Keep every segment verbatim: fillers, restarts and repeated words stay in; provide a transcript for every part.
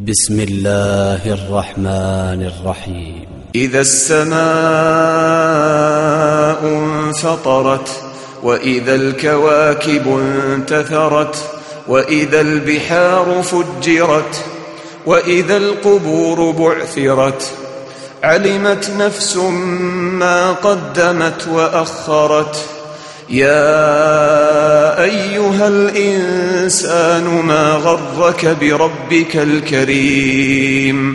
بسم الله الرحمن الرحيم. إذا السماء انفطرت، وإذا الكواكب انتثرت، وإذا البحار فجرت، وإذا القبور بعثرت، علمت نفس ما قدمت وأخرت. يا أيها الإنسان ما غرك بربك الكريم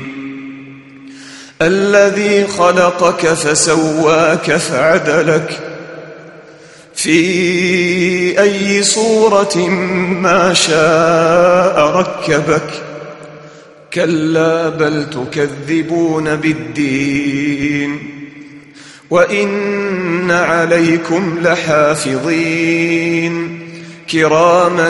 الذي خلقك فسواك فعدلك في أي صورة ما شاء ركبك. كلا بل تكذبون بالدين، وإن عليكم لحافظين كراما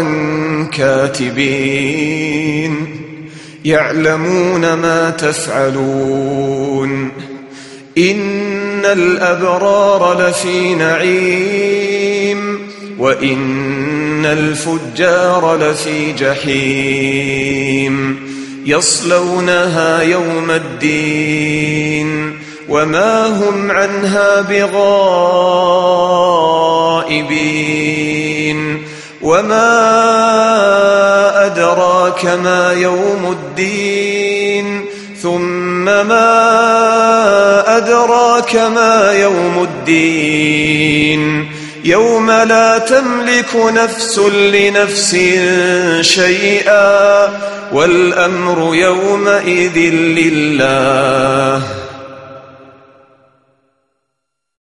كاتبين يعلمون ما تفعلون. إن الأبرار لفي نعيم، وإن الفجار لفي جحيم يصلونها يوم الدين وما هم عنها بغائبين. وما أدراك ما يوم الدين، ثم ما أدراك ما يوم الدين. يوم لا تملك نفس لنفس شيئا، والأمر يومئذ لله.